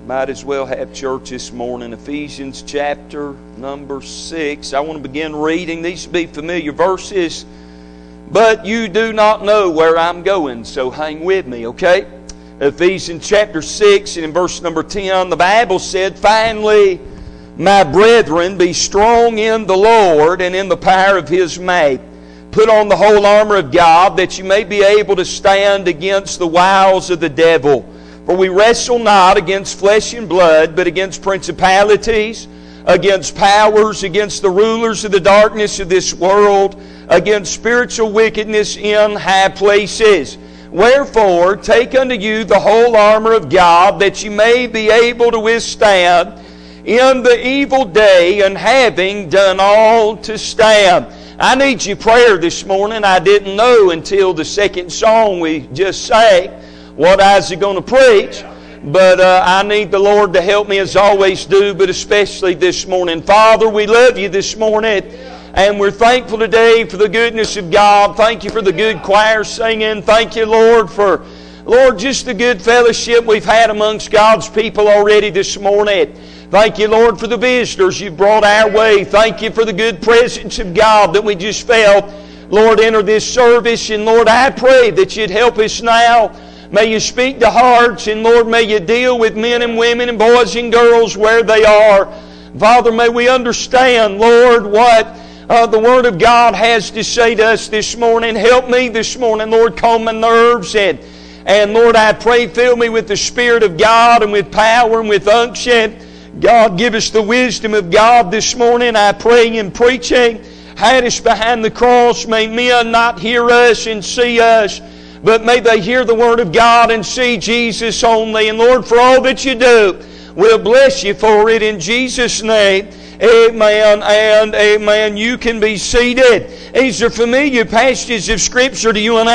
Might as well have church this morning. Ephesians chapter number 6. I want to begin reading. These should be familiar verses. But you do not know where I'm going, so hang with me, okay? Ephesians chapter 6 and in verse number 10, the Bible said, "Finally, my brethren, be strong in the Lord and in the power of His might. Put on the whole armor of God, that you may be able to stand against the wiles of the devil. For we wrestle not against flesh and blood, but against principalities, against powers, against the rulers of the darkness of this world, against spiritual wickedness in high places. Wherefore, take unto you the whole armor of God, that you may be able to withstand in the evil day, and having done all to stand." I need your prayer this morning. I didn't know until the second song we just sang what I was going to preach. But I need the Lord to help me as I always do, but especially this morning. Father, we love you this morning. And we're thankful today for the goodness of God. Thank you for the good choir singing. Thank you, Lord, for, Lord, just the good fellowship we've had amongst God's people already this morning. Thank you, Lord, for the visitors you've brought our way. Thank you for the good presence of God that we just felt, Lord, enter this service. And Lord, I pray that you'd help us now. May you speak to hearts, and Lord, may you deal with men and women and boys and girls where they are. Father, may we understand, Lord, what the Word of God has to say to us this morning. Help me this morning, Lord, calm my nerves. And Lord, I pray, fill me with the Spirit of God and with power and with unction. God, give us the wisdom of God this morning. I pray in preaching. Hide us behind the cross. May men not hear us and see us, but may they hear the Word of God and see Jesus only. And Lord, for all that you do, we'll bless you for it in Jesus' name. Amen and amen. You can be seated. These are familiar passages of Scripture to you and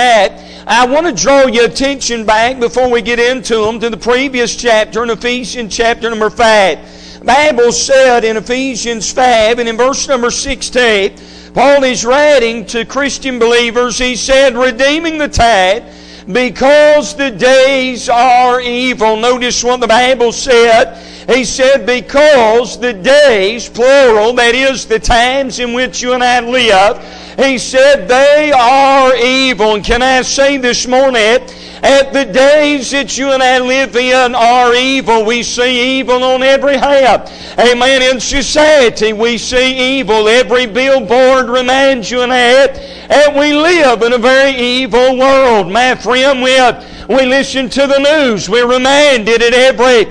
I want to draw your attention back before we get into them to the previous chapter in Ephesians chapter number 5. The Bible said in Ephesians 5 and in verse number 16, Paul is writing to Christian believers. He said, "Redeeming the time, because the days are evil." Notice what the Bible said. He said, because the days, plural, that is the times in which you and I live, he said they are evil. And can I say this morning, at the days that you and I live in are evil. We see evil on every hand. Amen. In society we see evil. Every billboard reminds you and I, and we live in a very evil world. My friend, we listen to the news. We're reminded at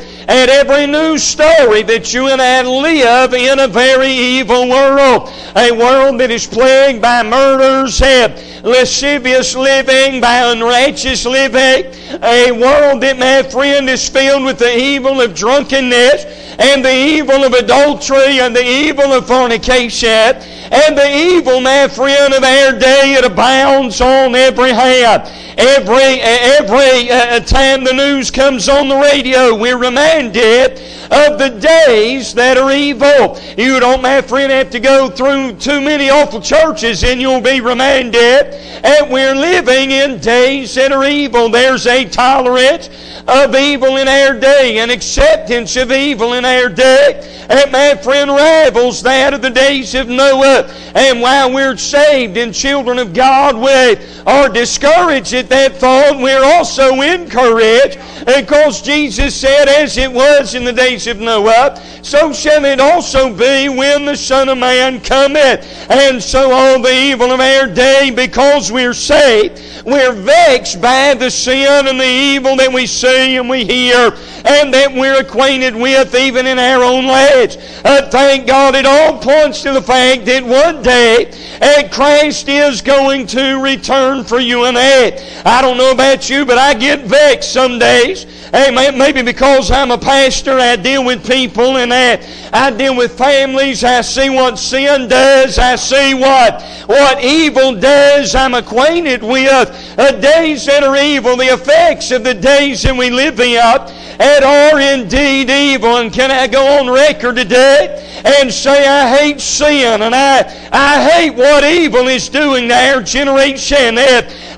every news story that you and I live in a very evil world. A world that is plagued by murders and lascivious living, by unrighteous living. A world that, my friend, is filled with the evil of drunkenness and the evil of adultery and the evil of fornication and the evil, my friend, of our day. It abounds on every hand. Every time the news comes on the radio, we're reminded of the days that are evil. You don't, my friend, have to go through too many awful churches and you'll be reminded that we're living in days that are evil. There's a tolerance of evil in our day, an acceptance of evil in our day, and my friend, rivals that of the days of Noah. And while we're saved and children of God, we are discouraged at that thought. We're also encouraged because Jesus said, as it was in the days of Noah, so shall it also be when the Son of Man cometh. And so all the evil of our day, because we're saved, we're vexed by the sin and the evil that we see and we hear and that we're acquainted with even in our own lives. Thank God, it all points to the fact that one day Christ is going to return for you and I. I don't know about you, but I get vexed some days. Amen. Maybe because I'm a pastor, I deal with people and I deal with families. I see what sin does. I see what evil does. I'm acquainted with days that are evil, the effects of the days that we live in that are indeed evil. And can I go on record today and say I hate sin and I hate what evil is doing to our generation.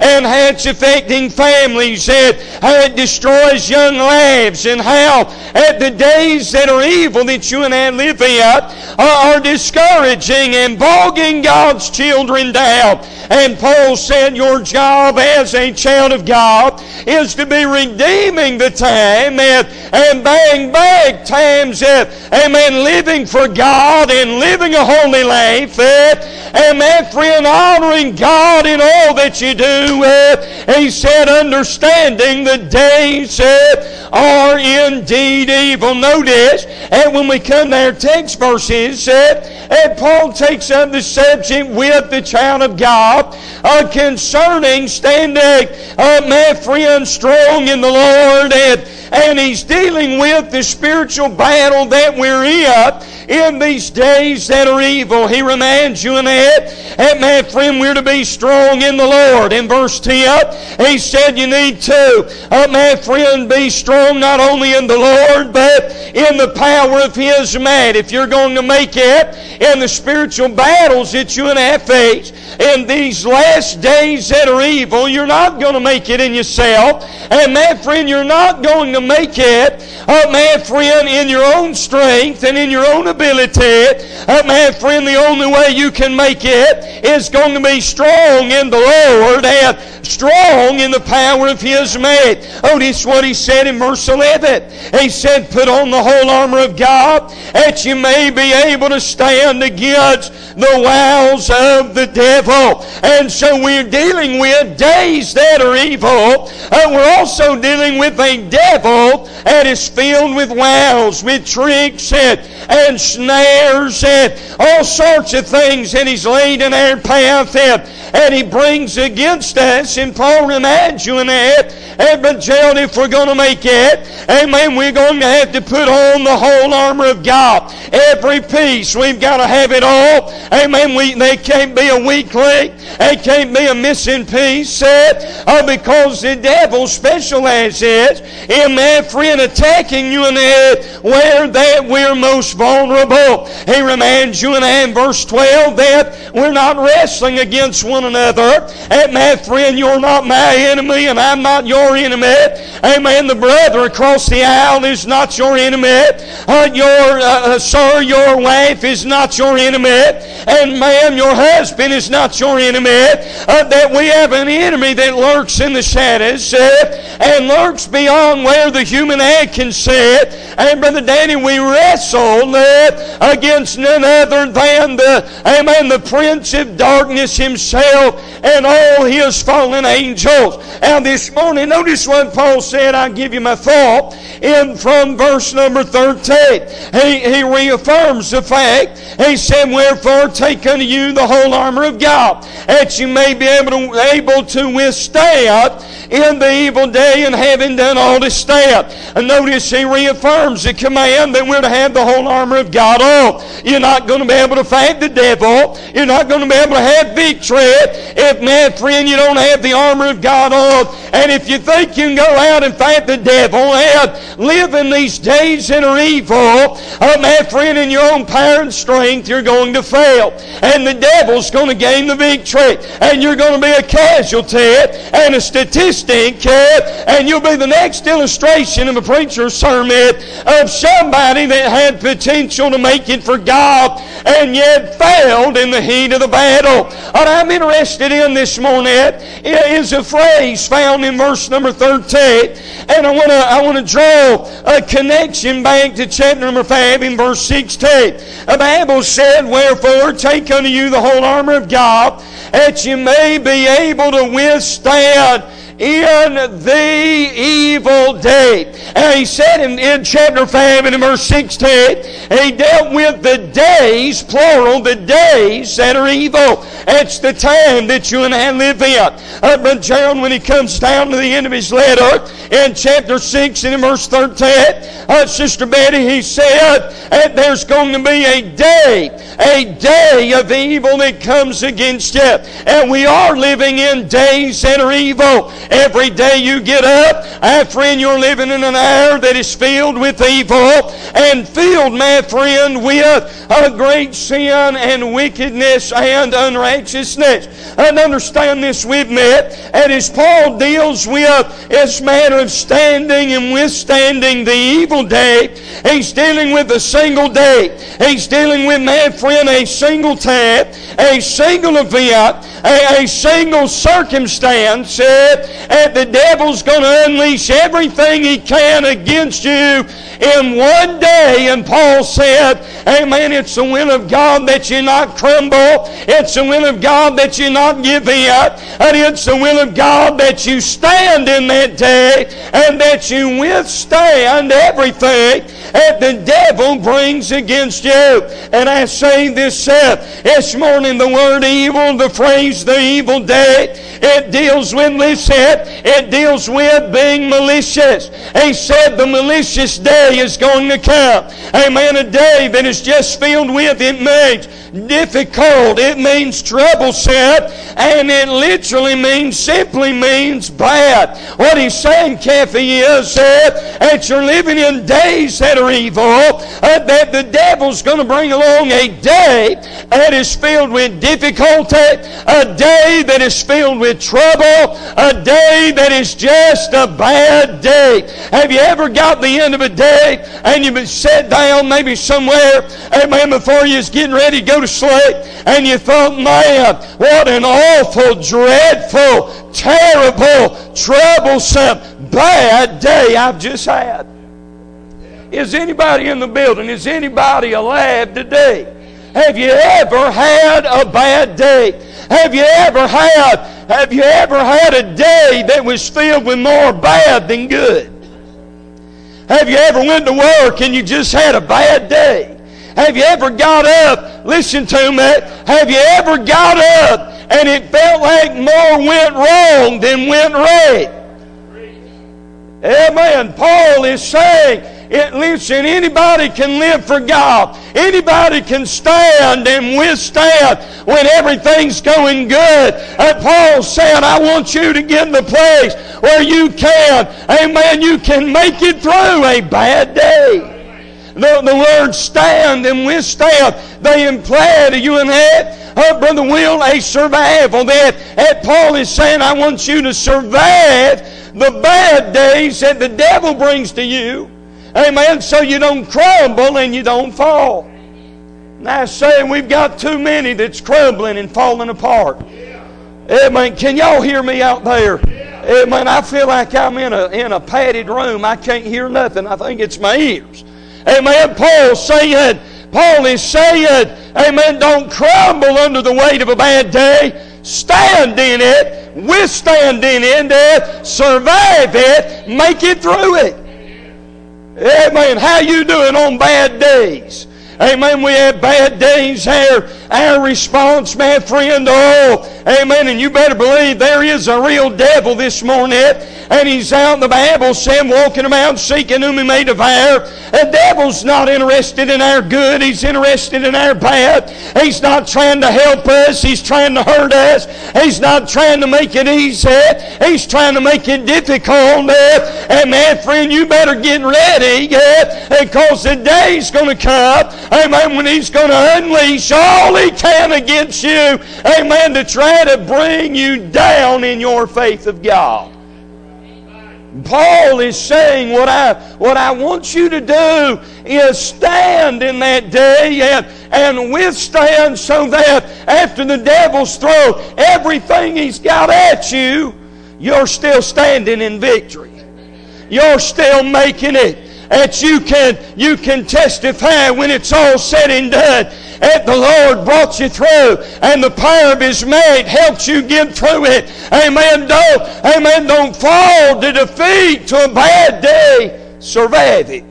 and how it's affecting families, and how it destroys young lives, and how at the days that are evil that you and I live in are discouraging and bogging God's children down. And Paul said your job as a child of God is to be redeeming the time and buying back times, amen, living for God and living a holy life, and my friend, honoring God in all that you do. He said, understanding the days are indeed evil. Notice, and when we come to our text verses, and Paul takes up the subject with the child of God concerning standing, my friend, strong in the Lord, and he's dealing with the spiritual battle that we're in these days that are evil. He reminds you and my friend, we're to be strong in the Lord. In verse 10, he said you need to, my friend, be strong not only in the Lord, but in the power of His might. If you're going to make it in the spiritual battles that you and I face in these last days that are evil, you're not going to make it in yourself. And my friend, you're not going to make it, my friend, in your own strength and in your own ability. My friend, the only way you can make it is going to be strong in the Lord and strong in the power of His might. Notice what he said in verse 11. He said, put on the whole armor of God that you may be able to stand against the wiles of the devil. And so we're dealing with days that are evil. We're also dealing with a devil that is filled with wiles, with tricks and snares and all sorts of things that he's laid in our path and he brings against us. And Paul reminds you in that, but Gerald, if we're going to make it, amen, we're going to have to put on the whole armor of God. Every piece, we've got to have it all. Amen. They can't be a weak link. They can't be a missing piece. Because the devil specializes in, my friend, attacking you and where that we're most vulnerable. He reminds you in verse 12 that we're not wrestling against one another. And my friend, you're not my enemy and I'm not your enemy. Amen. The brother across the aisle is not your enemy. Your wife is not your enemy. And ma'am, your husband is not your enemy. That we have an enemy that lurks in the shadows and lurks beyond where the human eye can see it. And Brother Danny, we wrestle against none other than the Prince of Darkness himself and all his fallen angels. And this morning, notice what Paul said. I'll give you my thought from verse number 13. He reaffirms the fact. He said, wherefore take unto you the whole armor of God, that you may be able to withstand in the evil day, and having done all to stand. And notice he reaffirms the command that we're to have the whole armor of God on. You're not going to be able to fight the devil. You're not going to be able to have victory if, my friend, you don't have the armor of God on. And if you think you can go out and fight the devil and live in these days that are evil, my friend, in your own power and strength, you're going to fail. And the devil's going to gain the victory. And you're going to be a casualty and a statistic, and you'll be the next illustration of a preacher's sermon of somebody that had potential to make it for God and yet failed in the heat of the battle. What I'm interested in this morning is a phrase found in verse number 13, and I want to draw a connection back to chapter number 5 in verse 16. The Bible said, wherefore take unto you the whole armor of God, that you may be able to withstand in the evil day. And he said in chapter 5 and in verse 16, he dealt with the days, plural, the days that are evil. It's the time that you and I live in. But John, when he comes down to the end of his letter, in chapter 6 and in verse 13, Sister Betty, he said that there's going to be a day of evil that comes against you. And we are living in days that are evil. Every day you get up, friend, you're living in an hour that is filled with evil. and filled, my friend, with a great sin and wickedness and unrighteousness. And understand this with me, and as Paul deals with this matter of standing and withstanding the evil day, he's dealing with a single day. He's dealing with, my friend, a single time, a single event, a single circumstance that the devil's going to unleash everything he can against you in one day. And Paul said, amen, it's the will of God that you not crumble. It's the will of God that you not give in. And it's the will of God that you stand in that day and that you withstand everything that the devil brings against you. And I say this morning, the word evil, the phrase the evil day, it deals with, listen, it deals with being malicious. He said the malicious day is going to come. Amen. A day that is just filled with, it means difficult, it means troublesome, and it literally simply means bad. What he's saying, Kathy, is that you're living in days that are evil, that the devil's going to bring along a day that is filled with difficulty, a day that is filled with trouble, a day that is just a bad day. Have you ever got the end of a day and you've been sat down maybe somewhere, amen, before you was getting ready to go to sleep, and you thought, man, what an awful, dreadful, terrible, troublesome, bad day I've just had. Is anybody in the building? Is anybody alive today? Have you ever had a bad day? Have you ever had a day that was filled with more bad than good? Have you ever went to work and you just had a bad day? Have you ever got up, listen to me, have you ever got up and it felt like more went wrong than went right? Amen. Paul is saying, listen, anybody can live for God. Anybody can stand and withstand when everything's going good. And Paul said, I want you to get in the place where you can, amen, you can make it through a bad day. The word stand and withstand, they imply to you and that, Brother Will, a survival. That Paul is saying, I want you to survive the bad days that the devil brings to you. Amen. So you don't crumble and you don't fall. Now I say we've got too many that's crumbling and falling apart. Amen. Can y'all hear me out there? Amen. I feel like I'm in a padded room. I can't hear nothing. I think it's my ears. Amen. Paul is saying, amen, don't crumble under the weight of a bad day. Stand in it, withstand in it, survive it, make it through it. Amen. How you doing on bad days? Amen. We have bad days. Our response, my friend, amen. And you better believe there is a real devil this morning. And he's out, the Bible said, walking around seeking whom he may devour. The devil's not interested in our good. He's interested in our bad. He's not trying to help us. He's trying to hurt us. He's not trying to make it easy. He's trying to make it difficult. And my friend, you better get ready because the day's going to come, amen, when he's going to unleash all he can against you, amen, to try to bring you down in your faith of God. Paul is saying what I want you to do is stand in that day and withstand so that after the devil's throw everything he's got at you, you're still standing in victory. You're still making it. That you can testify when it's all said and done that the Lord brought you through and the power of His might helped you get through it. Amen. Don't fall to defeat, to a bad day. Survive it.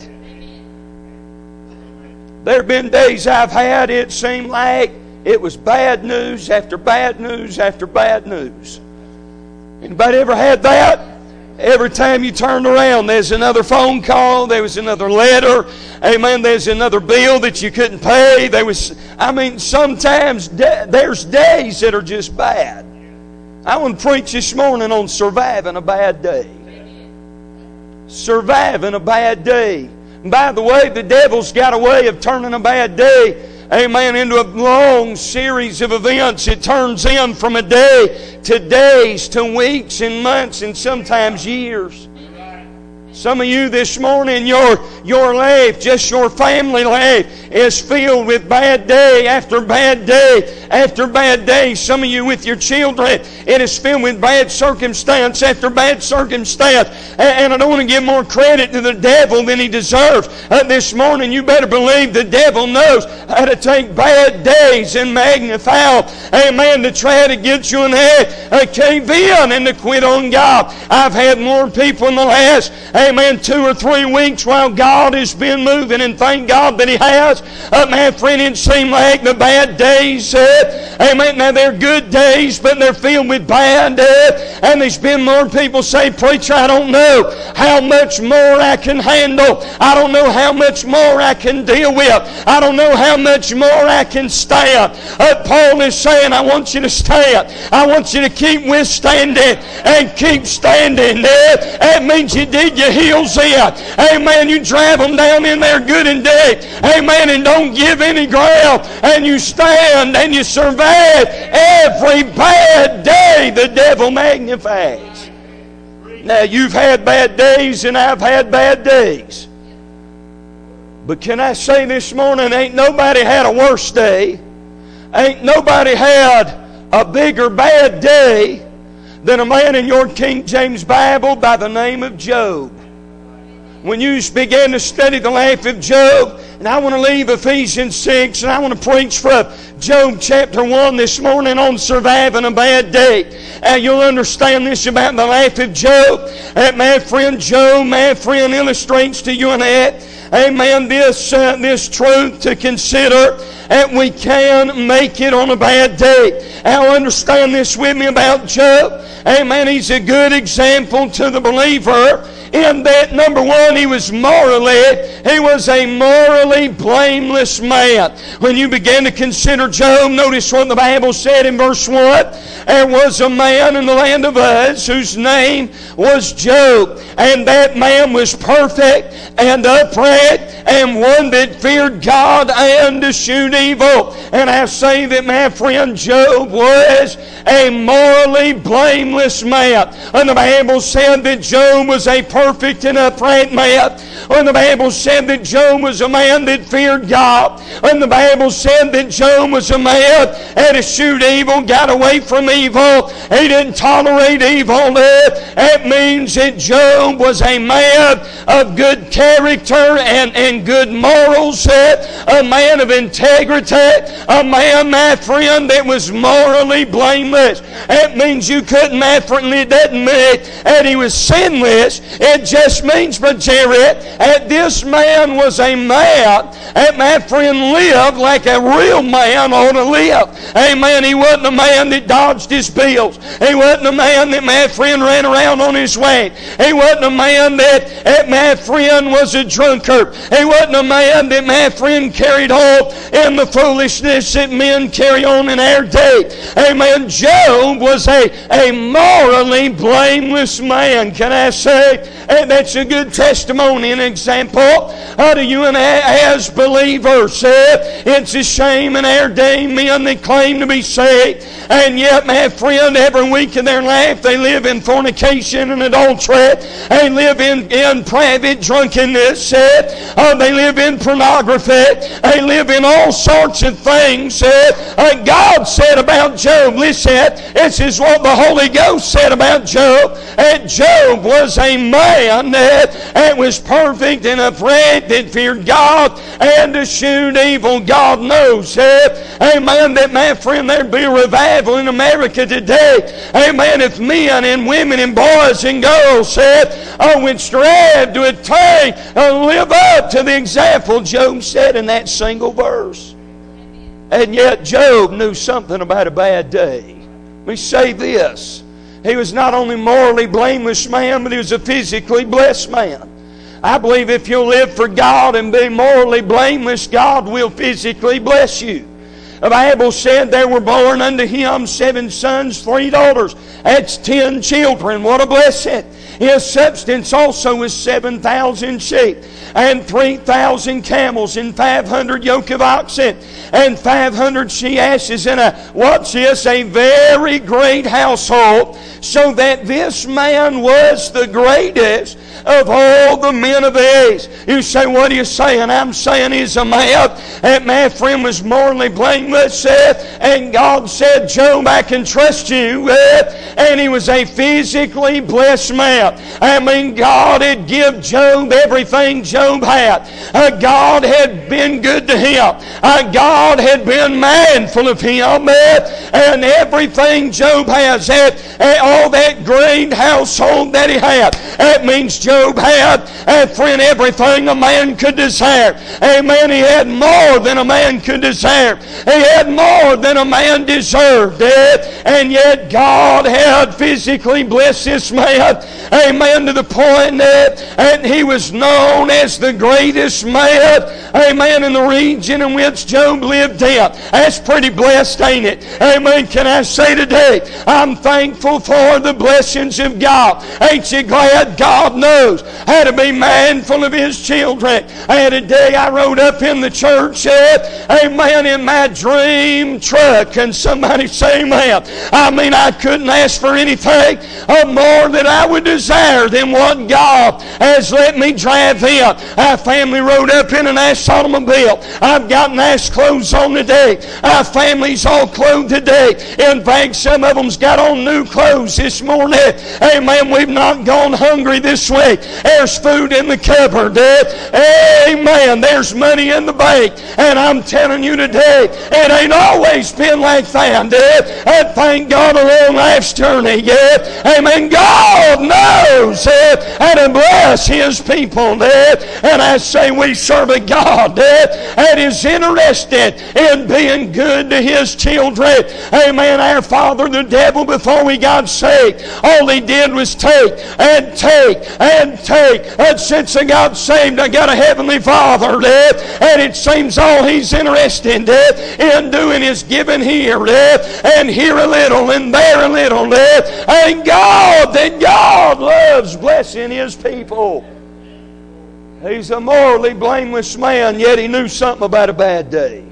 There have been days I've had, it seemed like it was bad news after bad news after bad news. Anybody ever had that? Every time you turned around, there's another phone call, there was another letter, amen, there's another bill that you couldn't pay. Sometimes there's days that are just bad. I want to preach this morning on surviving a bad day. Surviving a bad day. By the way, the devil's got a way of turning a bad day, amen, into a long series of events. It turns in from a day to days to weeks and months and sometimes years. Some of you this morning, your life, just your family life, is filled with bad day after bad day after bad day. Some of you with your children, it is filled with bad circumstance after bad circumstance. And I don't want to give more credit to the devil than he deserves. This morning, you better believe the devil knows how to take bad days and magnify them. Amen. To try to get you in a cave in and to quit on God. I've had more people in the last, amen, 2 or 3 weeks while God has been moving, and thank God that He has. My friend, it seemed like the bad days, amen, now they're good days, but they're filled with bad. And there's been more people say, preacher, I don't know how much more I can handle. I don't know how much more I can deal with. I don't know how much more I can stand. Paul is saying, I want you to stand. I want you to keep withstanding and keep standing. That means you dig your heels in. Amen. You drive them down in there good and deep. Amen. And don't give any ground. And you stand and you survive every bad day the devil magnifies. Now, you've had bad days and I've had bad days. But can I say this morning, ain't nobody had a worse day. Ain't nobody had a bigger bad day than a man in your King James Bible by the name of Job. When you begin to study the life of Job, and I want to leave Ephesians 6, and I want to preach from Job chapter 1 this morning on surviving a bad day. And you'll understand this about the life of Job. And my friend Job, my friend, illustrates to you and that, amen, this truth to consider, and we can make it on a bad day. Now understand this with me about Job. Amen, he's a good example to the believer in that, number one, he was a morally blameless man. When you begin to consider Job, notice what the Bible said in verse 1. There was a man in the land of Uz whose name was Job, and that man was perfect and upright and one that feared God and eschewed evil. And I say that my friend Job was a morally blameless man. And the Bible said that Job was a perfect and upright man. And the Bible said that Job was a man that feared God. And the Bible said that Job was a man that eschewed evil, got away from evil. He didn't tolerate evil. That means that Job was a man of good character and good morals, a man of integrity, a man, my friend, that was morally blameless. That means you couldn't, my friend, it doesn't mean that he was sinless. It just means, but Jared, that this man was a man that, my friend, lived like a real man ought to live. Amen. He wasn't a man that dodged his bills. He wasn't a man that, my friend, ran around on his way. He wasn't a man that, my friend, was a drunkard. He wasn't a man that, my friend, carried on in the foolishness that men carry on in our day. Amen. Job was a morally blameless man. Can I say? And that's a good testimony and example to you and I as believers. It's a shame in our day men that claim to be saved, and yet, my friend, every week of their life they live in fornication and adultery. They live in private drunkenness. They live in pornography. They live in all sorts of things. God said about Job, listen, this is what the Holy Ghost said about Job. And Job was a man that was perfect and upright, that feared God and eschewed evil. God knows, amen, that, my friend, there'd be a revival in America today. Amen, if men and women and boys and girls would strive to attain and live up to the example Job said in that single verse. And yet Job knew something about a bad day. Let me say this. He was not only morally blameless man, but he was a physically blessed man. I believe if you'll live for God and be morally blameless, God will physically bless you. The Bible said there were born unto him 7 sons, 3 daughters. That's 10 children. What a blessing. His substance also was 7,000 sheep, and 3,000 camels, and 500 yoke of oxen, and 500 she-asses, and watch this, a very great household, so that this man was the greatest of all the men of the age. You say, what are you saying? I'm saying he's a man that my friend was morally blameless, and God said, Job, I can trust you, and he was a physically blessed man. I mean, God had given Job everything Job had. God had been good to him. God had been mindful of him, and everything Job has, all that great household that he had. That means Job had, friend, everything a man could desire. Amen. He had more than a man could desire. He had more than a man deserved. And yet God had physically blessed this man. Amen. To the point that he was known as the greatest man. Amen. In the region in which Job lived in. That's pretty blessed, ain't it? Amen. Can I say today, I'm thankful for the blessings of God. Ain't you glad God knows how to be mindful of His children? And today I rode up in the church, amen, in my dream truck, and somebody say, amen. I mean, I couldn't ask for anything more that I would desire than what God has let me drive in. Our family rode up in a nice automobile. I've got nice clothes on today. Our family's all clothed today. In fact, some of them's got on new clothes this morning. Amen. We've not gone hungry this week. There's food in the cupboard. Amen. There's money in the bank. And I'm telling you today, it ain't always been like that. And thank God along life's journey. Amen. God knows how to bless His people. And I say we serve a God that is interested in being good to His children. Amen. Our father, the devil, before we got saved, all he did was take and take and take. And since I got saved, I got a heavenly Father, and it seems all he's interested in doing is giving here and here a little and there a little. And God loves blessing His people. He's a morally blameless man, yet he knew something about a bad day.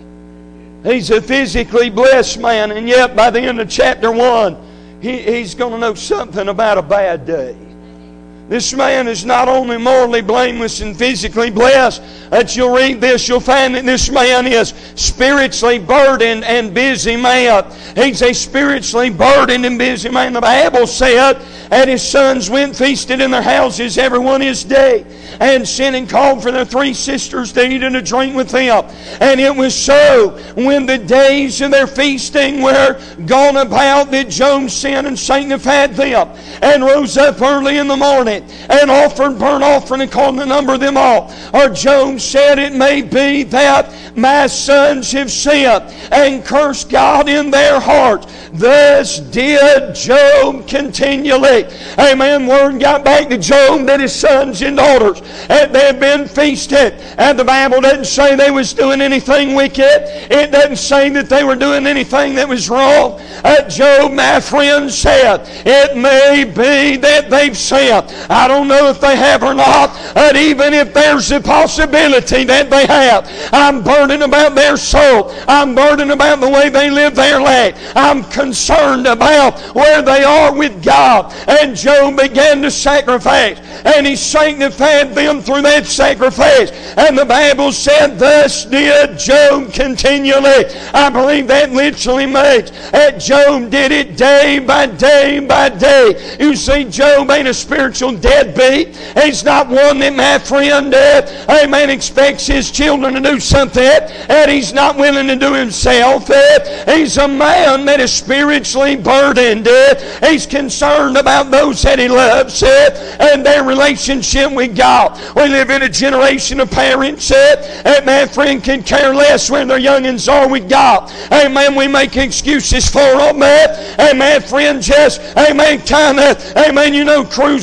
He's a physically blessed man, and yet by the end of chapter 1, he's going to know something about a bad day. This man is not only morally blameless and physically blessed, that you'll read this, you'll find that this man is spiritually burdened and busy man. He's a spiritually burdened and busy man. The Bible said, and his sons went feasted in their houses every one his day, and sent and called for their 3 sisters to eat and to drink with him. And it was so, when the days of their feasting were gone about, that Job sent and sanctified them, and rose up early in the morning, and offered burnt offering according to the number of them all. Or Job said, it may be that my sons have sinned, and cursed God in their hearts. Thus did Job continually. Amen. Word got back to Job that his sons and daughters, and they had been feasted. And the Bible doesn't say they was doing anything wicked. It doesn't say that they were doing anything that was wrong. Job, my friend, said, it may be that they've sinned. I don't know if they have or not, but even if there's a possibility that they have, I'm burdened about their soul. I'm burdened about the way they live their life. I'm concerned about where they are with God. And Job began to sacrifice, and he sanctified them through that sacrifice. And the Bible said, thus did Job continually. I believe that literally means that Job did it day by day by day. You see, Job ain't a spiritual deadbeat. He's not one that, my friend, amen, expects his children to do something that he's not willing to do himself. He's a man that is spiritually burdened. He's concerned about those that he loves and their relationship with God. We live in a generation of parents that, my friend, can care less where their youngins are with God. Amen. We make excuses for them. And my friend just, amen, kind of, amen, cruise on through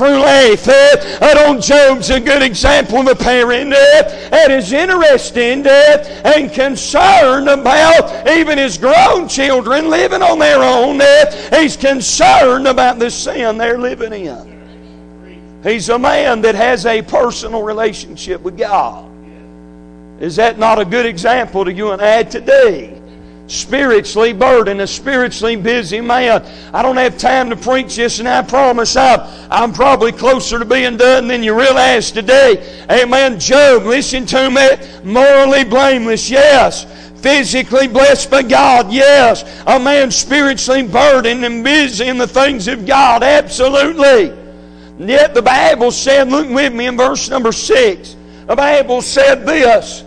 through life. Job's a good example of a parent that is interested and concerned about even his grown children living on their own. He's concerned about the sin they're living in. He's a man that has a personal relationship with God. Is that not a good example to you and I today? Spiritually burdened, a spiritually busy man. I don't have time to preach this, and I promise I'm probably closer to being done than you realize today. Amen. Job, listen to me. Morally blameless, yes. Physically blessed by God, yes. A man spiritually burdened and busy in the things of God, absolutely. And yet the Bible said, look with me in verse number 6. The Bible said this.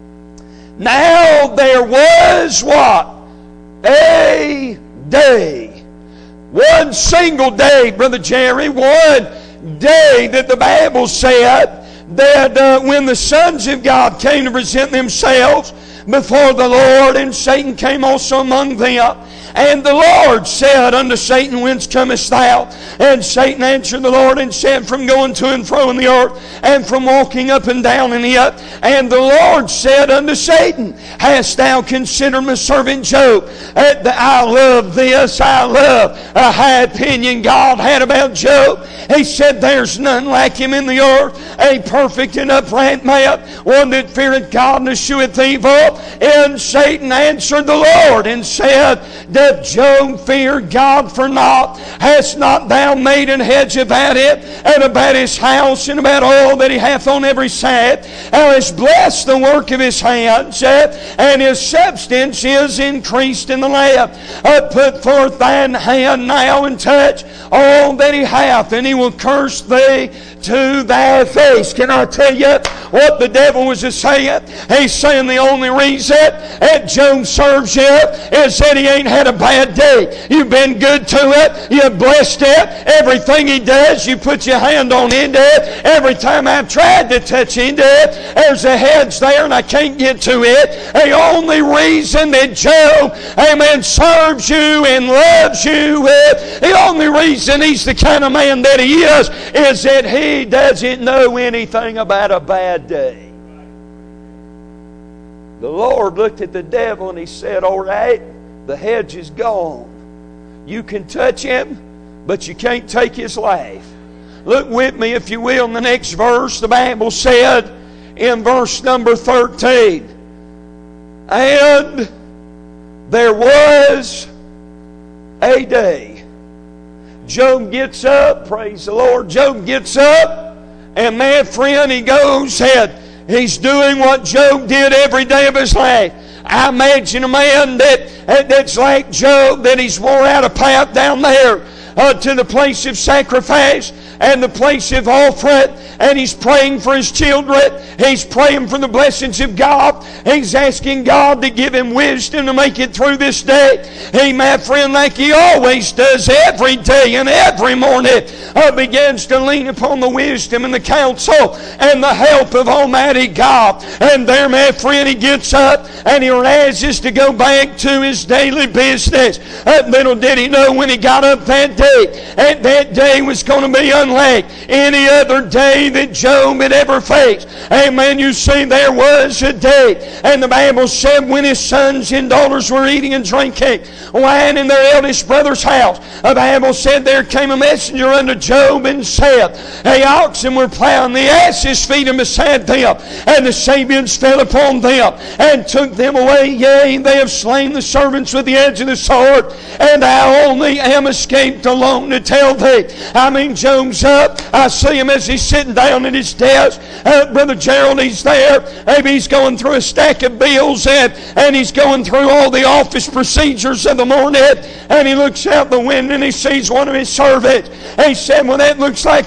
Now there was what? A day. One single day, Brother Jerry. One day that the Bible said that when the sons of God came to present themselves before the Lord, and Satan came also among them. And the Lord said unto Satan, Whence comest thou? And Satan answered the Lord and said, From going to and fro in the earth, and from walking up and down in it. And the Lord said unto Satan, Hast thou considered my servant Job? I love this. I love a high opinion God had about Job. He said, There's none like him in the earth, a perfect and upright man, one that feareth God and escheweth evil. And Satan answered the Lord and said, Doth Job fear God for naught? Hast not thou made an hedge about it, and about his house, and about all that he hath on every side? Thou hast blessed the work of his hands, and his substance is increased in the land. Put forth thine hand now and touch all that he hath, and he will curse thee to thy face. Can I tell you what the devil was saying? He's saying the only reason that Job serves you is that he ain't had a bad day. You've been good to it. You've blessed it. Everything he does, you put your hand on into it. Every time I've tried to touch into it, there's a hedge there and I can't get to it. The only reason that Job, amen, serves you and loves you, the only reason he's the kind of man that he is that he doesn't know anything about a bad day. The Lord looked at the devil and he said, All right, the hedge is gone. You can touch him, but you can't take his life. Look with me, if you will, in the next verse. The Bible said in verse number 13, And there was a day. Job gets up, praise the Lord. Job gets up, and my friend, he goes and he's doing what Job did every day of his life. I imagine a man that's like Job, that he's wore out a path down there to the place of sacrifice and the place of offering, and he's praying for his children. He's praying for the blessings of God. He's asking God to give him wisdom to make it through this day. He, my friend, like he always does every day and every morning, begins to lean upon the wisdom and the counsel and the help of Almighty God. And there, my friend, he gets up and he rises to go back to his daily business. Little did he know when he got up that day, and that day was going to be unlike any other day that Job had ever faced. Amen. You see, there was a day, and the Bible said when his sons and daughters were eating and drinking wine in their eldest brother's house, the Bible said there came a messenger unto Job and said, The oxen were plowing, the asses feeding beside them, and the Sabeans fell upon them and took them away. Yea, they have slain the servants with the edge of the sword, and I only am escaped alone to tell thee. I mean, Job's up. I see him as he's sitting down at his desk. Brother Gerald, he's there. Maybe he's going through a stack of bills, and he's going through all the office procedures of the morning, and he looks out the window and he sees one of his servants. And he said, Well, that looks like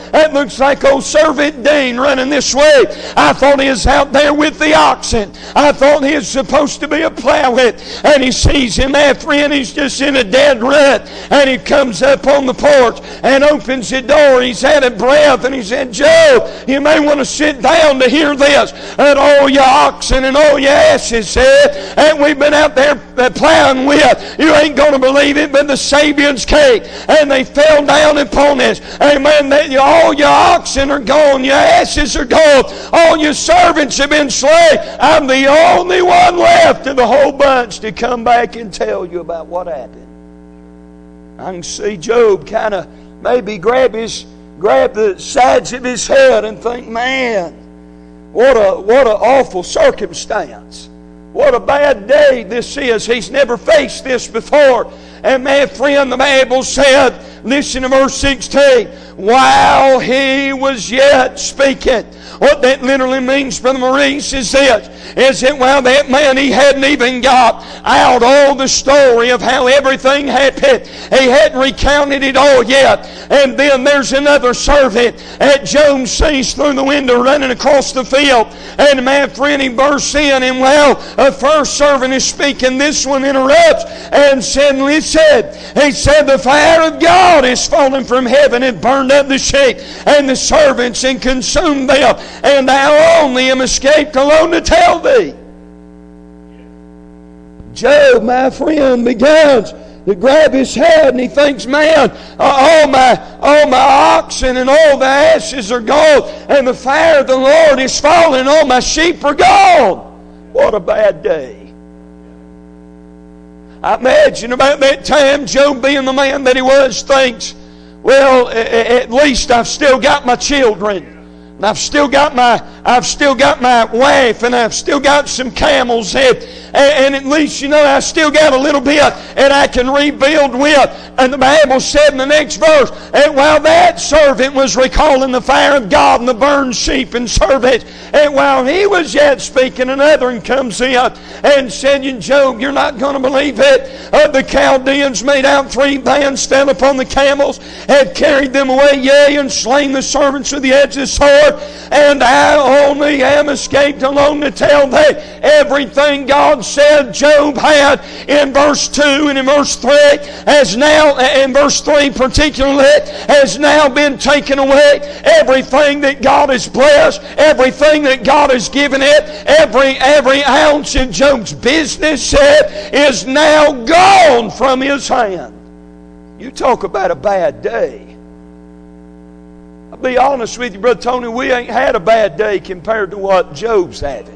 old servant Dean running this way. I thought he was out there with the oxen. I thought he was supposed to be a plowing. And he sees him after him. He's just in a dead rut. And he comes up on the porch and opens the door. He's out of breath. And he said, Joe, you may want to sit down to hear this. And all your oxen and all your asses and we've been out there plowing with. You ain't going to believe it, but the Sabeans came and they fell down upon gone. Amen. All your oxen are gone. Your asses are gone. All your servants have been slain. I'm the only one left of the whole bunch to come back and tell you about what happened. I can see Job kind of maybe grab the sides of his head and think, man, what a awful circumstance. What a bad day this is. He's never faced this before. And my friend, the Bible said, listen to verse 16, while he was yet speaking. What that literally means, Brother Maurice, is this, is that while that man, he hadn't even got out all the story of how everything happened. He hadn't recounted it all yet. And then there's another servant that Job sees through the window running across the field. And my friend, he bursts in, and while the first servant is speaking, this one interrupts and said, listen, he said, the fire of God is fallen from heaven and burned up the sheep and the servants and consumed them. And I only am escaped alone to tell thee. Job, my friend, begins to grab his head, and he thinks, man, all my oxen and all the ashes are gone, and the fire of the Lord is falling, and all my sheep are gone. What a bad day. I imagine about that time, Job, being the man that he was, thinks, well, at least I've still got my children. And I've still got my wife, and I've still got some camels, and at least, I still got a little bit and I can rebuild with. And the Bible said in the next verse, and while that servant was recalling the fire of God and the burned sheep and servants, and while he was yet speaking, another one comes in and said, Job, you're not going to believe it. The Chaldeans made out 3 bands, fell upon the camels, had carried them away, yea, and slain the servants with the edge of the sword. And I only am escaped alone to tell thee everything God said Job had in verse 2 and in verse 3 has now, in verse 3 particularly, has now been taken away. Everything that God has blessed, everything that God has given it, every ounce of Job's business is now gone from his hand. You talk about a bad day. I'll be honest with you, Brother Tony, we ain't had a bad day compared to what Job's having.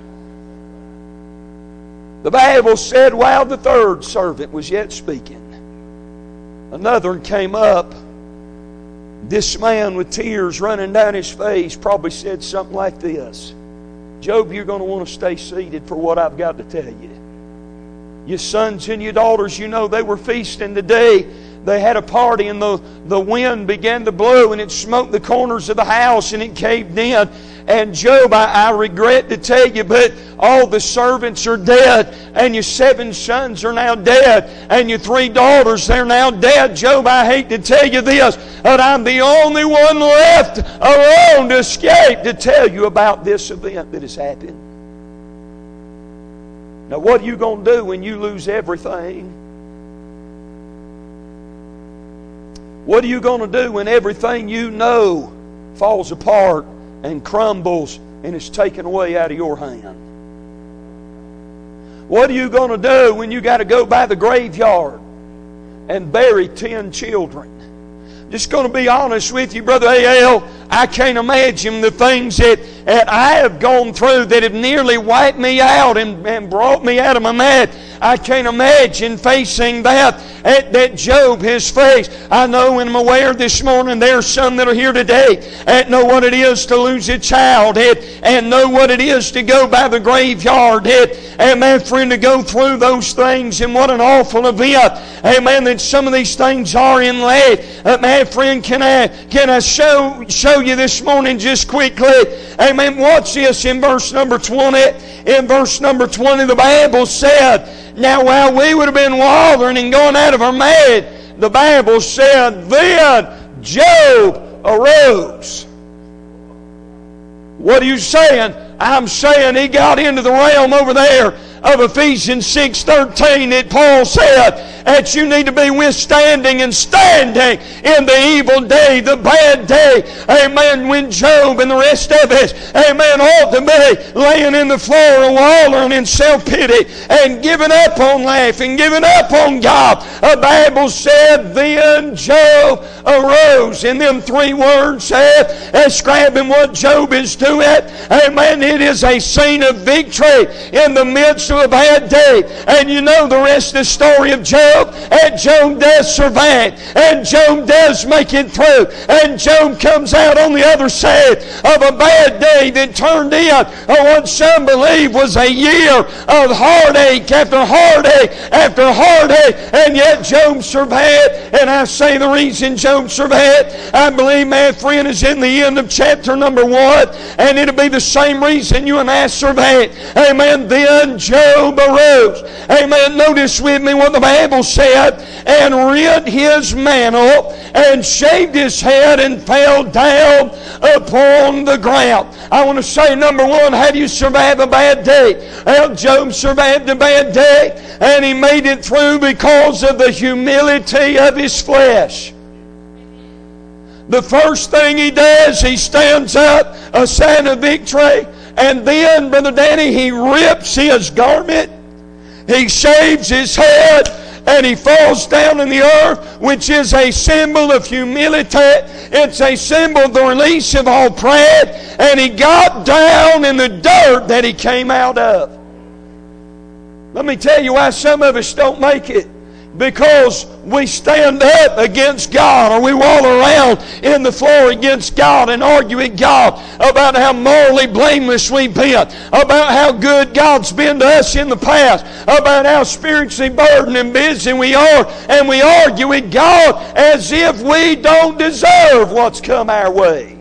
The Bible said while the third servant was yet speaking, another one came up. This man with tears running down his face probably said something like this, Job, you're going to want to stay seated for what I've got to tell you. Your sons and your daughters, they were feasting today. They had a party, and the wind began to blow, and it smoked the corners of the house, and it caved in. And Job, I regret to tell you, but all the servants are dead, and your 7 sons are now dead, and your 3 daughters, they're now dead. Job, I hate to tell you this, but I'm the only one left alone to escape to tell you about this event that has happened. Now, what are you going to do when you lose everything? What are you going to do when everything you know falls apart and crumbles and is taken away out of your hand? What are you going to do when you got to go by the graveyard and bury 10 children? Just going to be honest with you, Brother A.L., I can't imagine the things that I have gone through that have nearly wiped me out and brought me out of my mat. I can't imagine facing that Job has faced. I know and I'm aware this morning there are some that are here today that know what it is to lose a child and know what it is to go by the graveyard and my friend, to go through those things, and what an awful event. Amen, that some of these things are in late. My friend, can I show you this morning just quickly? Amen. Watch this in verse number 20. In verse number 20, the Bible said, now while we would have been wandering and going out of our mat, the Bible said, then Job arose. What are you saying? I'm saying he got into the realm over there of Ephesians 6:13 that Paul said, that you need to be withstanding and standing in the evil day, the bad day. Amen. When Job and the rest of us, amen, ought to be laying in the floor, wallowing in self-pity and giving up on life and giving up on God. The Bible said, then Job arose. And them three words said, describing what Job is doing. Amen. It is a scene of victory in the midst of a bad day. And you know the rest of the story of Job. And Job does survive. And Job does make it through. And Job comes out on the other side of a bad day that turned in what some believe was a year of heartache after heartache after heartache. And yet Job survived. And I say the reason Job survived, I believe, my friend, is in the end of chapter number 1. And it'll be the same reason you and I survived. Amen. Then Job arose. Amen. Notice with me what the Bible said. And rent his mantle and shaved his head and fell down upon the ground. I want to say, number one, how do you survive a bad day? Well, Job survived a bad day, and he made it through because of the humility of his flesh. The first thing he does, he stands up, a sign of victory, and then, Brother Danny, he rips his garment, he shaves his head, and he falls down in the earth, which is a symbol of humility. It's a symbol of the release of all pride. And he got down in the dirt that he came out of. Let me tell you why some of us don't make it. Because we stand up against God, or we roll around in the floor against God and argue with God about how morally blameless we've been, about how good God's been to us in the past, about how spiritually burdened and busy we are, and we argue with God as if we don't deserve what's come our way.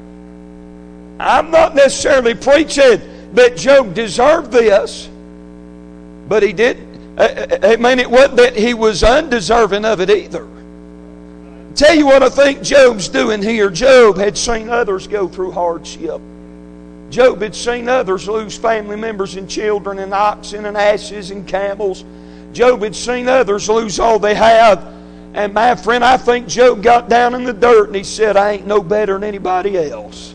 I'm not necessarily preaching that Job deserved this, but he didn't. Amen. It wasn't that he was undeserving of it either. Tell you what I think Job's doing here. Job had seen others go through hardship. Job had seen others lose family members and children and oxen and asses and camels. Job had seen others lose all they have. And my friend, I think Job got down in the dirt and he said, I ain't no better than anybody else.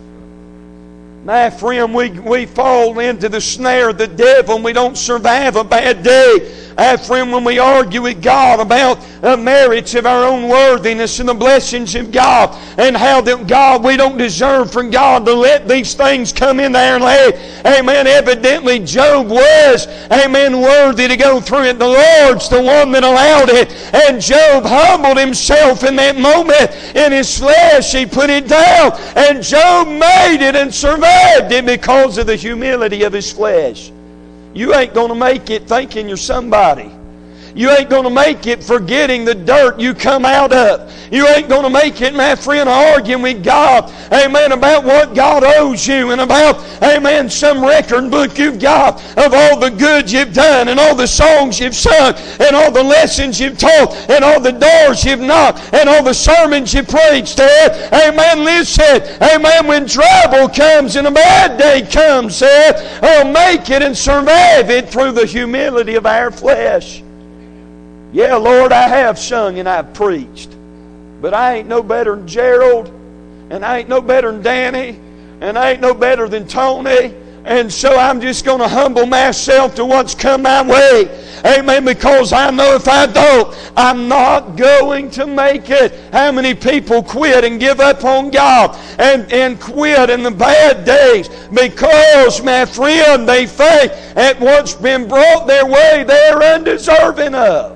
My friend, we fall into the snare of the devil and we don't survive a bad day. My friend, when we argue with God about the merits of our own worthiness and the blessings of God and how that God, we don't deserve for God to let these things come into our life. Amen. Evidently Job was, amen, worthy to go through it. The Lord's the one that allowed it. And Job humbled himself in that moment. In his flesh, he put it down. And Job made it and survived it because of the humility of his flesh. You ain't going to make it thinking you're somebody. You ain't going to make it forgetting the dirt you come out of. You ain't going to make it, my friend, arguing with God, amen, about what God owes you and about, amen, some record book you've got of all the good you've done and all the songs you've sung and all the lessons you've taught and all the doors you've knocked and all the sermons you've preached. Amen. Listen, amen, when trouble comes and a bad day comes, I'll make it and survive it through the humility of our flesh. Yeah, Lord, I have sung and I've preached. But I ain't no better than Gerald. And I ain't no better than Danny. And I ain't no better than Tony. And so I'm just going to humble myself to what's come my way. Amen. Because I know if I don't, I'm not going to make it. How many people quit and give up on God and quit in the bad days because, my friend, they think at what's been brought their way they're undeserving of.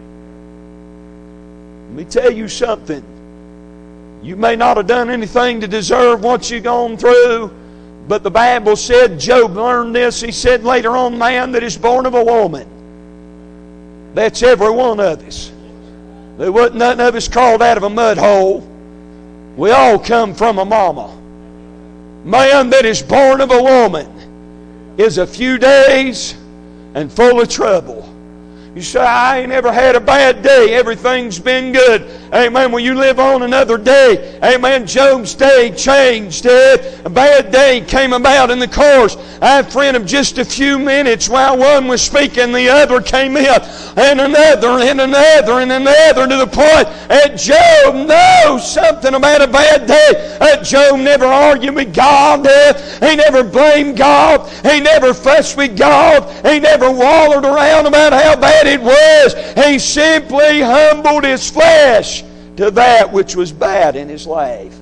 Let me tell you something. You may not have done anything to deserve what you've gone through, but the Bible said, Job learned this. He said later on, man that is born of a woman. That's every one of us. There wasn't none of us crawled out of a mud hole. We all come from a mama. Man that is born of a woman is a few days and full of trouble. You say, I ain't ever had a bad day. Everything's been good. Amen. Well, you live on another day. Amen. Job's day changed. A bad day came about in the course. I had a friend of just a few minutes. While one was speaking, the other came in. And another, and another, and another, to the point that Job knows something about a bad day. Job never argued with God. He never blamed God. He never fussed with God. He never wallowed around about how bad it was. He simply humbled his flesh to that which was bad in his life.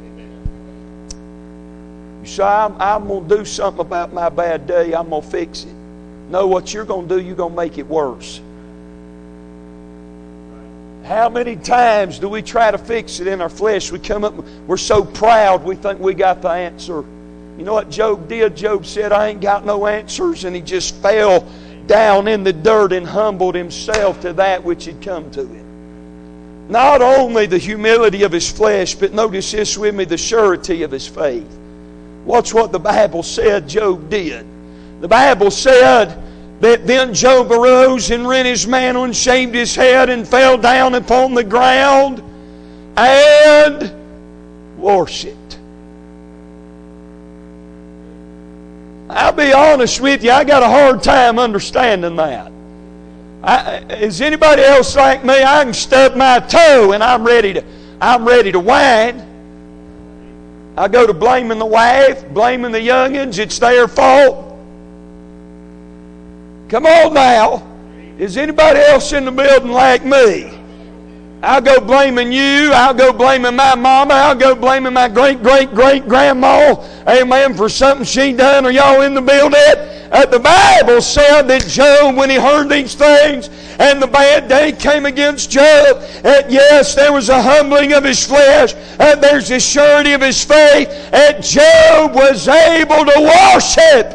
You say, I'm going to do something about my bad day. I'm going to fix it. No, what you're going to do, you're going to make it worse. How many times do we try to fix it in our flesh? We come up, we're so proud we think we got the answer. You know what Job did? Job said, I ain't got no answers, and he just fell down in the dirt and humbled himself to that which had come to him. Not only the humility of his flesh, but notice this with me, the surety of his faith. Watch what the Bible said Job did. The Bible said that then Job arose and rent his mantle and shaved his head and fell down upon the ground and worshipped. I'll be honest with you, I got a hard time understanding that. Is anybody else like me? I can stub my toe and I'm ready to whine. I go to blaming the wife, blaming the youngins. It's their fault. Come on now. Is anybody else in the building like me? I'll go blaming you. I'll go blaming my mama. I'll go blaming my great-great-great-grandma. Amen. For something she done. Are y'all in the building? The Bible said that Job, when he heard these things, and the bad day came against Job, that yes, there was a humbling of his flesh, and there's a surety of his faith, and Job was able to worship.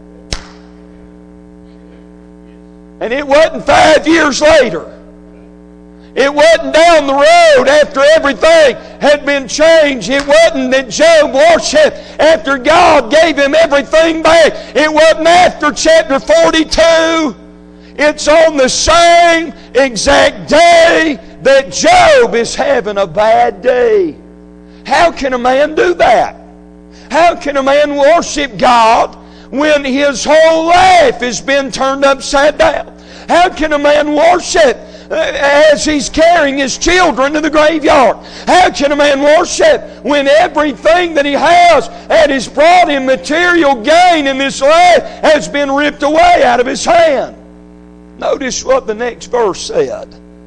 And it wasn't 5 years later. It wasn't down the road after everything had been changed. It wasn't that Job worshiped after God gave him everything back. It wasn't after chapter 42. It's on the same exact day that Job is having a bad day. How can a man do that? How can a man worship God when his whole life has been turned upside down? How can a man worship as he's carrying his children to the graveyard? How can a man worship when everything that he has that has brought him material gain in this life has been ripped away out of his hand? Notice what the next verse said.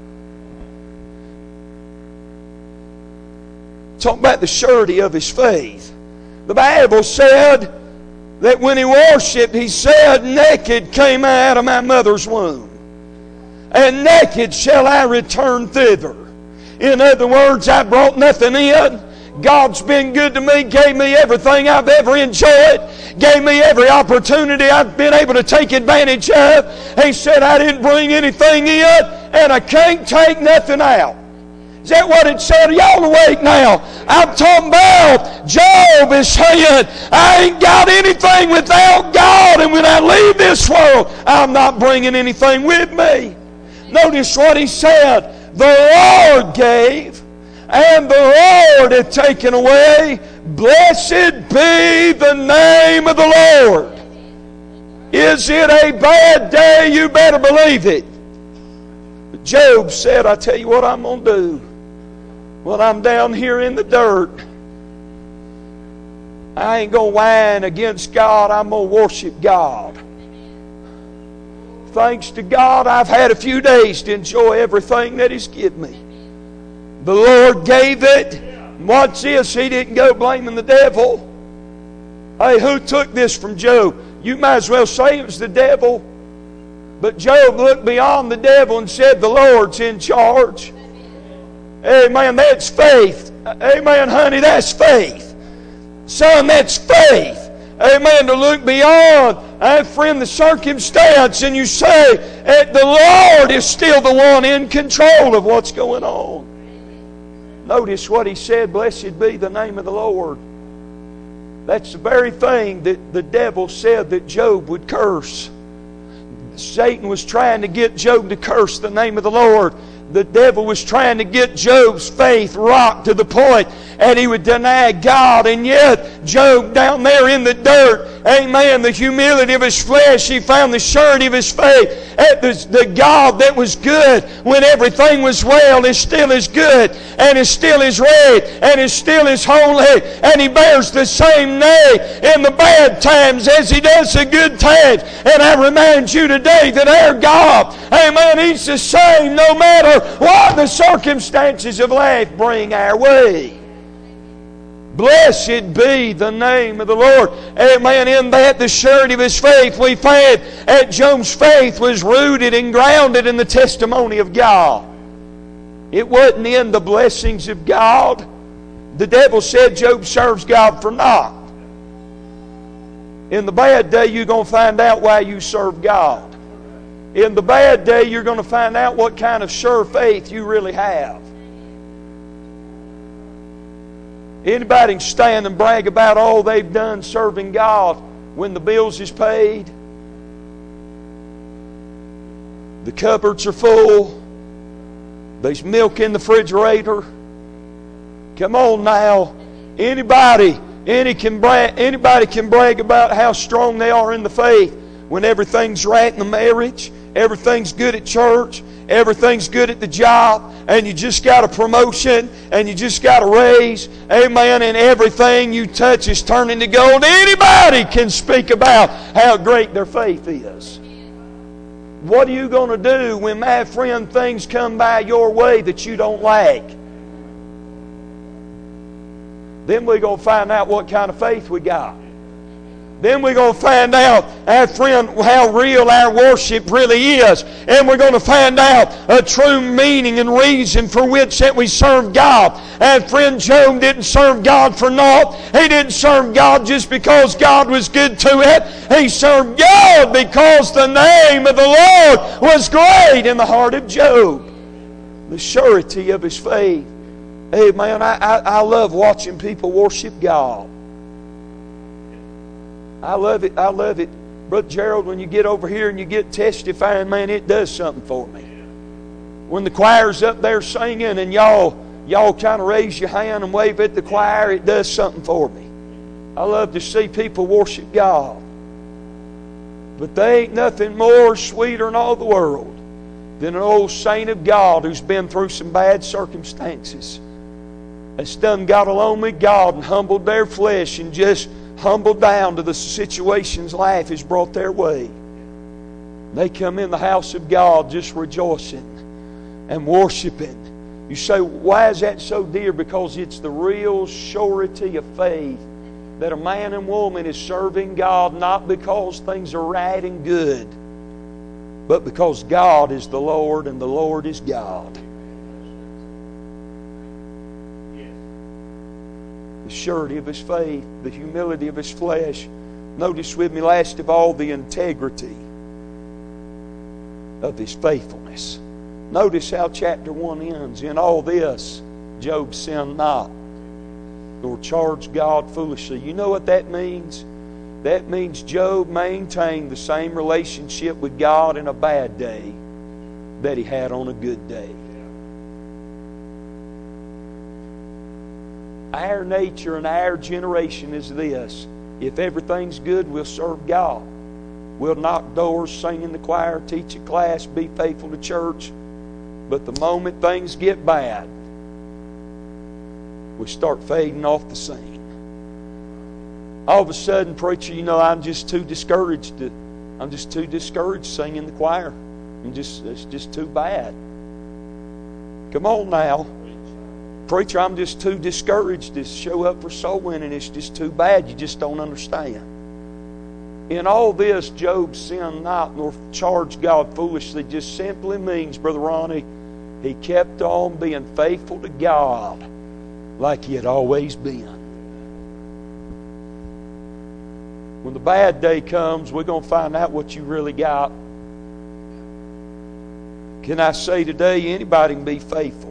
Talk about the surety of his faith. The Bible said that when he worshiped, he said, naked came I out of my mother's womb, and naked shall I return thither. In other words, I brought nothing in. God's been good to me, gave me everything I've ever enjoyed, gave me every opportunity I've been able to take advantage of. He said I didn't bring anything in, and I can't take nothing out. Is that what it said? Are y'all awake now? I'm talking about Job is saying, I ain't got anything without God, and when I leave this world, I'm not bringing anything with me. Notice what he said. The Lord gave, and the Lord hath taken away. Blessed be the name of the Lord. Is it a bad day? You better believe it. But Job said, I tell you what I'm going to do. When I'm down here in the dirt, I ain't going to whine against God. I'm going to worship God. Thanks to God, I've had a few days to enjoy everything that He's given me. The Lord gave it. Watch this. He didn't go blaming the devil. Hey, who took this from Job? You might as well say it was the devil. But Job looked beyond the devil and said, the Lord's in charge. Amen. That's faith. Amen, honey. That's faith. Son, that's faith. Amen. To look beyond, friend, the circumstance, and you say that the Lord is still the one in control of what's going on. Notice what he said, blessed be the name of the Lord. That's the very thing that the devil said that Job would curse. Satan was trying to get Job to curse the name of the Lord. The devil was trying to get Job's faith rocked to the point and he would deny God. And yet, Job down there in the dirt, amen, the humility of his flesh, he found the surety of his faith at the God that was good when everything was well, is still as good, and is still as right, and is still as holy, and he bears the same name in the bad times as he does the good times. And I remind you today that our God, amen, He's the same no matter what the circumstances of life bring our way. Blessed be the name of the Lord. Amen. In that, the surety of his faith, we find that Job's faith was rooted and grounded in the testimony of God. It wasn't in the blessings of God. The devil said Job serves God for naught. In the bad day, you're going to find out why you serve God. In the bad day, you're going to find out what kind of sure faith you really have. Anybody can stand and brag about all they've done serving God when the bills is paid, the cupboards are full, there's milk in the refrigerator. Come on now. Anybody can brag about how strong they are in the faith when everything's right in the marriage, everything's good at church, everything's good at the job, and you just got a promotion, and you just got a raise, amen, and everything you touch is turning to gold. Anybody can speak about how great their faith is. What are you going to do when, my friend, things come by your way that you don't like? Then we're going to find out what kind of faith we got. Then we're going to find out, our friend, how real our worship really is. And we're going to find out a true meaning and reason for which that we serve God. Our friend Job didn't serve God for naught. He didn't serve God just because God was good to it. He served God because the name of the Lord was great in the heart of Job. The surety of his faith. Hey man, I love watching people worship God. I love it. I love it. Brother Gerald, when you get over here and you get testifying, man, it does something for me. When the choir's up there singing and y'all kind of raise your hand and wave at the choir, it does something for me. I love to see people worship God. But there ain't nothing more sweeter in all the world than an old saint of God who's been through some bad circumstances. That's done got along with God and humbled their flesh and just humbled down to the situations life has brought their way. They come in the house of God just rejoicing and worshiping. You say, why is that so dear? Because it's the real surety of faith that a man and woman is serving God not because things are right and good, but because God is the Lord and the Lord is God. The surety of his faith, the humility of his flesh. Notice with me, last of all, the integrity of his faithfulness. Notice how chapter 1 ends. In all this, Job sinned not, nor charged God foolishly. You know what that means? That means Job maintained the same relationship with God in a bad day that he had on a good day. Our nature and our generation is this. If everything's good, we'll serve God. We'll knock doors, sing in the choir, teach a class, be faithful to church. But the moment things get bad, we start fading off the scene. All of a sudden, preacher, I'm just too discouraged. I'm just too discouraged singing the choir. It's just too bad. Come on now. Preacher, I'm just too discouraged to show up for soul winning. It's just too bad. You just don't understand. In all this, Job sinned not, nor charged God foolishly. Just simply means, Brother Ronnie, he kept on being faithful to God like he had always been. When the bad day comes, we're going to find out what you really got. Can I say today, anybody can be faithful.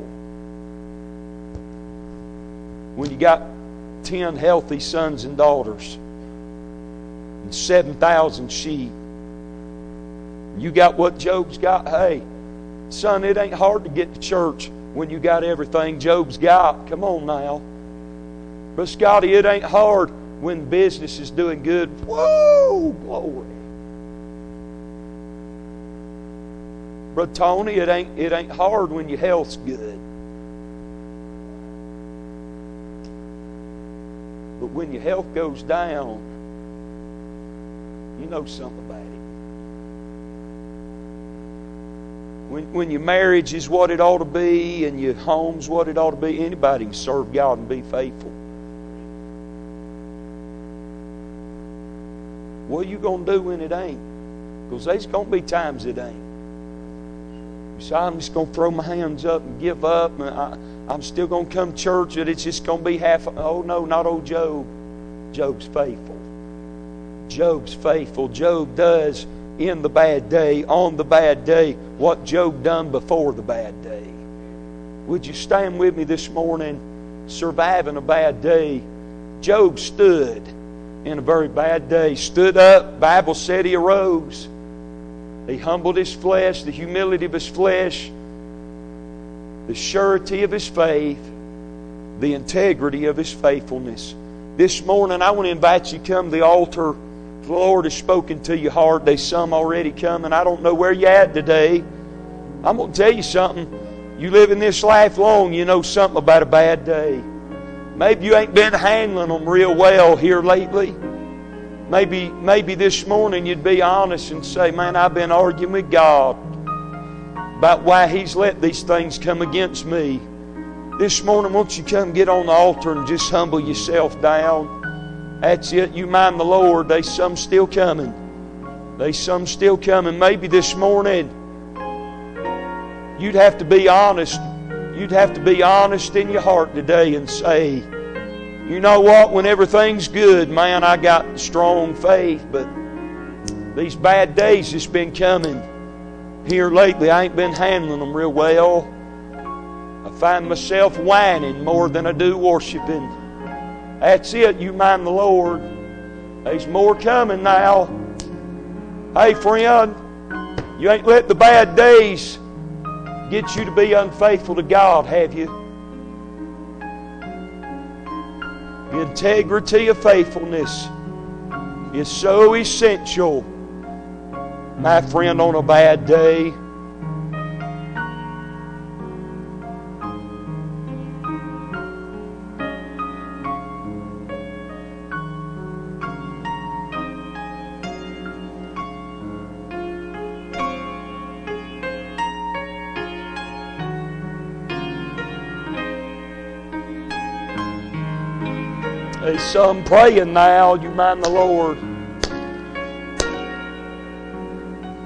When you got 10 healthy sons and daughters and 7,000 sheep, You got what Job's got? Hey, son, it ain't hard to get to church when you got everything Job's got. Come on now. But Scotty, it ain't hard when business is doing good. Whoa, glory. Brother Tony, it ain't hard when your health's good. But when your health goes down, you know something about it. When your marriage is what it ought to be and your home's what it ought to be, anybody can serve God and be faithful. What are you going to do when it ain't? Because there's going to be times it ain't. You say, I'm just going to throw my hands up and give up. And I'm still going to come to church, but it's just going to be half. Oh, no, not old Job. Job's faithful. Job's faithful. Job does in the bad day, on the bad day, what Job done before the bad day. Would you stand with me this morning? Surviving a bad day. Job stood in a very bad day. Stood up. Bible said he arose. He humbled his flesh, the humility of his flesh, the surety of his faith, the integrity of his faithfulness. This morning I want to invite you to come to the altar. The Lord has spoken to your heart. There's some already coming. I don't know where you're at today. I'm going to tell you something. You live in this life long, you know something about a bad day. Maybe you ain't been handling them real well here lately. Maybe this morning you'd be honest and say, man, I've been arguing with God about why He's let these things come against me. This morning, won't you come get on the altar and just humble yourself down? That's it. You mind the Lord. There's some still coming. There's some still coming. Maybe this morning you'd have to be honest. You'd have to be honest in your heart today and say, you know what? When everything's good, man, I got strong faith. But these bad days that's been coming here lately, I ain't been handling them real well. I find myself whining more than I do worshiping. That's it. You mind the Lord. There's more coming now. Hey, friend, you ain't let the bad days get you to be unfaithful to God, have you? The integrity of faithfulness is so essential, my friend, on a bad day. There's some praying now. You mind the Lord.